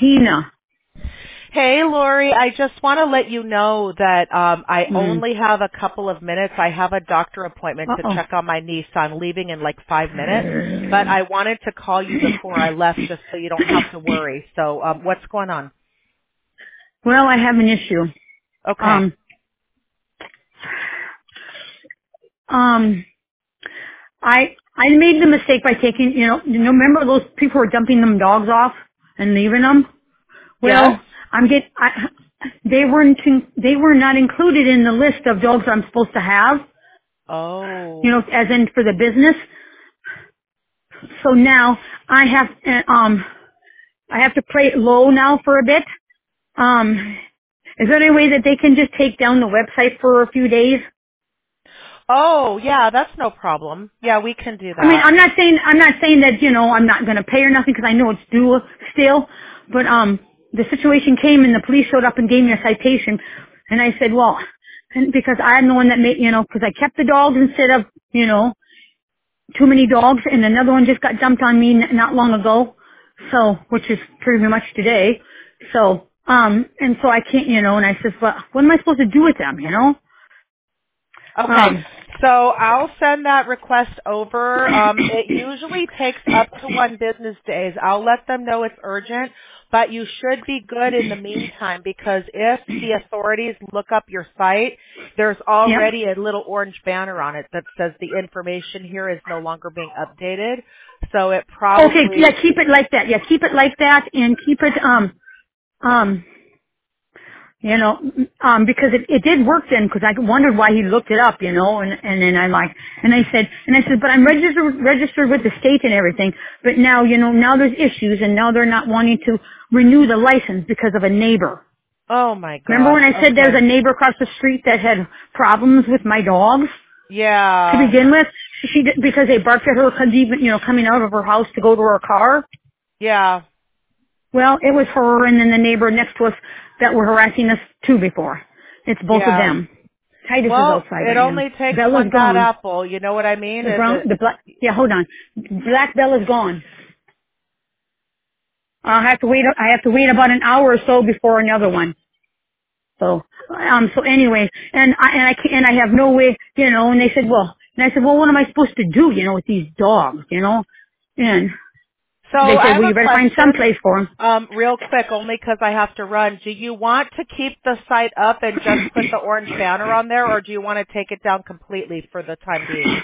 Tina. Hey, Lori, I just want to let you know that I only have a couple of minutes. I have a doctor appointment to check on my niece. I'm leaving in like 5 minutes, but I wanted to call you before I left just so you don't have to worry. So what's going on? Well, I have an issue. Okay. I made the mistake by taking, remember those people who are dumping them dogs off and leaving them? Yes? Well, they were not included in the list of dogs I'm supposed to have, Oh. as in for the business. So now I have to play it low now for a bit. Is there any way that they can just take down the website for a few days? Oh, yeah, that's no problem. Yeah, we can do I mean, that. I'm not saying that, I'm not going to pay or nothing because I know it's due still, but, the situation came and the police showed up and gave me a citation and I said, well, and because I'm the one that made, because I kept the dogs instead of, too many dogs and another one just got dumped on me not long ago. So, which is pretty much today. So, and so I can't, and I said, well, what am I supposed to do with them, Okay, so I'll send that request over. It usually takes up to 1 business days. I'll let them know it's urgent, but you should be good in the meantime because if the authorities look up your site, there's Yep. already a little orange banner on it that says the information here is no longer being updated. So it Okay, yeah, probably, keep it like that. Yeah, keep it like that and keep it, um, because it did work then because I wondered why he looked it up, and then I said, but I'm registered with the state and everything, but now, now there's issues and now they're not wanting to renew the license because of a neighbor. oh my Remember gosh, when I said there's okay. a neighbor across the street that had problems with my dogs to Yeah, begin with? Because they barked at her coming out of her house to go to her car. yeah, Well, it was her and then the neighbor next to us that were harassing us too before. It's both of yeah. them. Titus is Well, outside it right now. only takes Bella's one bad gone. apple. You know what I mean? The Is brown, it? the black, yeah, hold on. Black Bella's gone. I have to wait about an hour or so before another one. So anyway, and I have no way, and they said, and I said, well, what am I supposed to do, with these dogs, and So they I said, have well, a you better find some question, place for them. real quick, only because I have to run. Do you want to keep the site up and just put the orange banner on there, or do you want to take it down completely for the time being?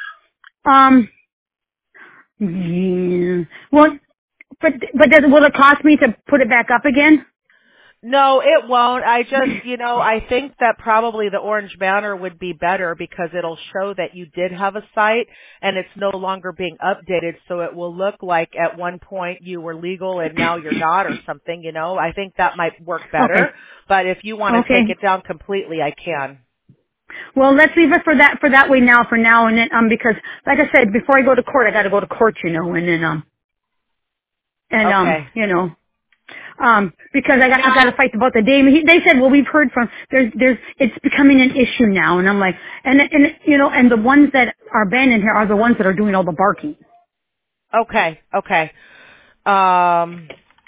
Yeah. Well, will it cost me to put it back up again? No, it won't. I just, I think that probably the orange banner would be better because it'll show that you did have a site and it's no longer being updated. So it will look like at one point you were legal and now you're not or something, I think that might work Okay. better. But if you want to take Okay. it down completely, I can. Well, let's leave it for that way now, for now, and then, because, like I said, before I go to court, I gotta go to court, and then, Okay. because I gotta fight about the dame. They said, well, we've heard from, it's becoming an issue now, and I'm like, and the ones that are banned in here are the ones that are doing all the barking. Okay. Okay. Um,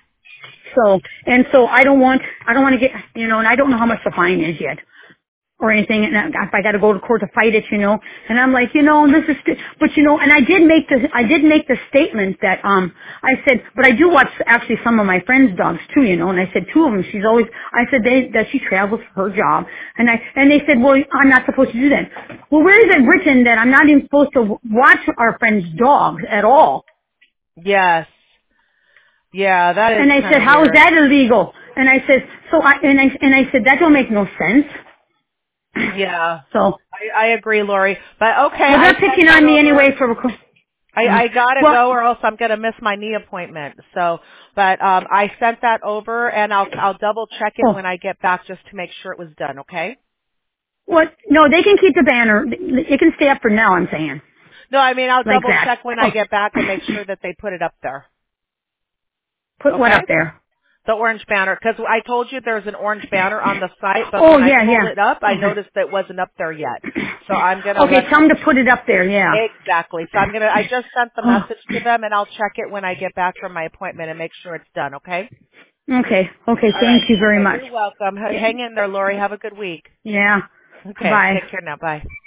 So I don't want to get, and I don't know how much the fine is yet. Or anything, and if I got to go to court to fight it, and I'm like, this is, but and I did make the statement that, I said, but I do watch actually some of my friends' dogs too, and I said two of them, I said that she travels for her job, and they said, well, I'm not supposed to do that. Well, where is it written that I'm not even supposed to watch our friends' dogs at all? yes. Yeah, that is And I kind said, of how is weird. that illegal? And I said, and I said, that don't make no sense. Yeah. So, I agree, Lori. But okay, well, I they're sent picking that on me over. anyway for, I gotta well, go or else I'm gonna miss my knee appointment. So, but I sent that over and I'll double check it oh, when I get back just to make sure it was done. Okay? what? No, they can keep the banner. It can stay up for now, I'm saying. No, I mean I'll Like double that. check when I Oh, get back and make sure that they put it up there. put what Okay? up there? The orange banner, because I told you there's an orange banner on the site, but Oh, when I yeah, pulled yeah. it up, I Okay. noticed that it wasn't up there yet. So I'm gonna Okay, let tell them. them to put it up there, yeah. Exactly. So I just sent the Oh, message to them and I'll check it when I get back from my appointment and make sure it's done. Okay? Okay. All Thank right. you very Okay. much. You're welcome. Hang in there, Lori. Have a good week. Yeah. Okay. Bye. Take care now. Bye.